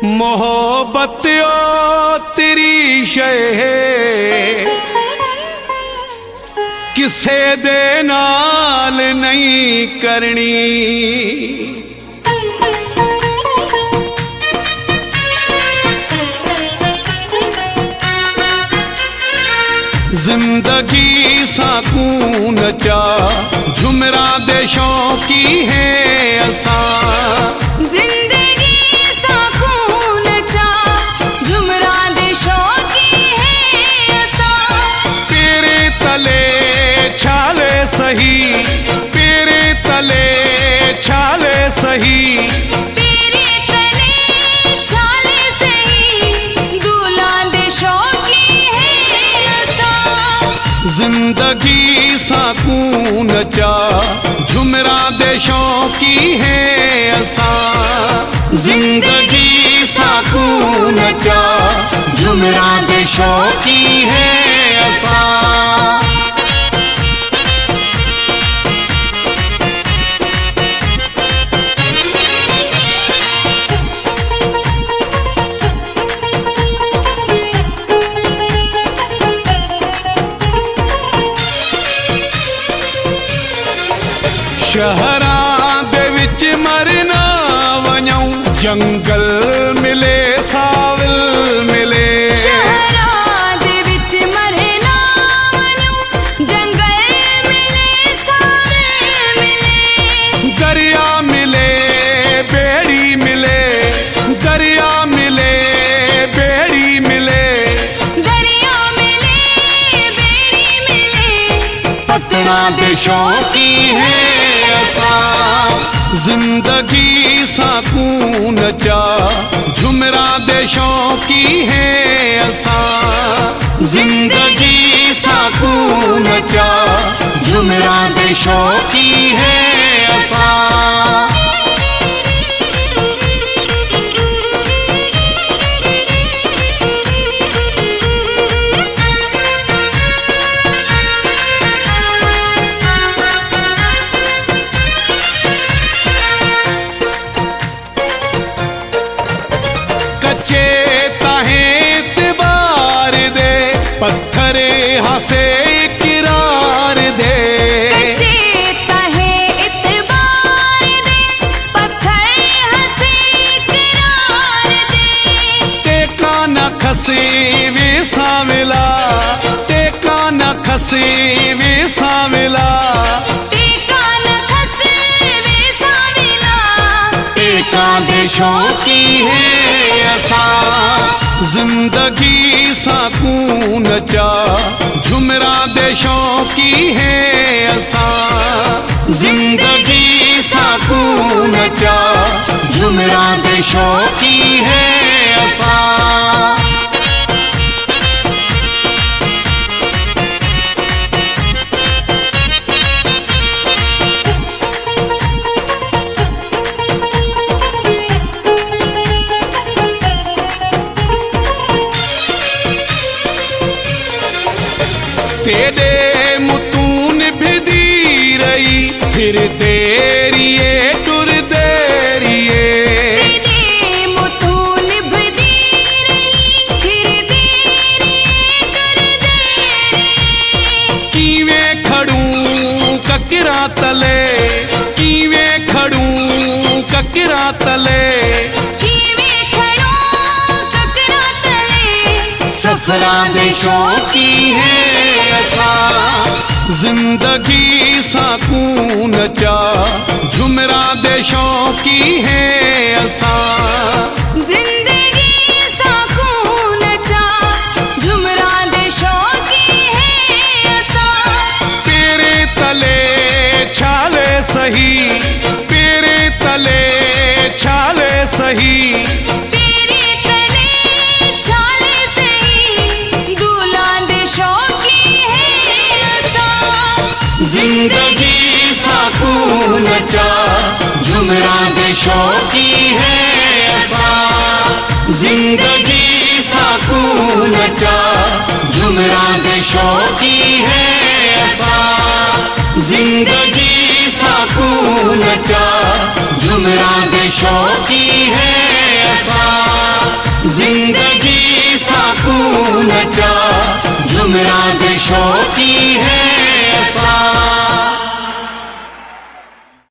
मोहब्बत ओ तेरी शे किसे दे नाल नहीं करनी। जिंदगी साकून चा झुमरा दे शौकी है असा। जिंदगी साकून चा झुमरा दे शौकी है असा। तेरे तले छाले सही, तेरे तले छाले सही, तेरे तले छाले सही, दूल्हा दे शौकी है असा। जिंदगी साकून चा झुमरा दे शौकी है असा। जिंदगी साकून चा झुमरा दे शौकी है असा। शहरां दे विच मरना वञूं, जंगल मिले सावल मिले। शहरां दे विच मरना वञूं, जंगल मिले सावल मिले। दरिया मिले बेड़ी मिले, दरिया मिले बेड़ी मिले। दरिया मिले बेड़ी मिले, पतना दे शौकी है असा। जिंदगी साकून चा झुमरा दे शौकी है असा। जिंदगी साकून चा झुमरा दे शौकी है असा। कच्चे ताहे तिबार दे, पत्थरे हसे किरार दे। कच्चे ताहे इतबार दे, पत्थर हंसे किरार दे। टेका न खसी वे साविला, टेका न खसी वे साविला। टेका न खसे वे साविला, टेका दे शौकी है असा। जिंदगी साकून चा झुमरा दे शौकी है असा। जिंदगी साकून चा झुमरा दे शौकी है असा। तेरे मुतून भिदी रही, फिर तेरिए टुर देरिए। तेरे मुतून भिदी रही, फिर तेरिए टुर देरिए। कीवें खड़ूं ककरा तले, कीवें खड़ूं ककरा तले। कीवें खड़ो ककरा तले, सफरा दे शौकी है असा। जिंदगी साकून चा झुमरा दे शौकी है असा। जिंदगी साकून चा झुमरा दे शौकी है असा। तेरे तले छाले सही, तेरे तले छाले सही, तेरे तले छाले सही, दूल्हा दे शौकी है असा। जिंदगी साकून चा झुमरा दे शौकी है असा। जिंदगी साकून चा झुमरा दे शौकी है असा। जिंदगी साकून चा झुमरा दे शौकी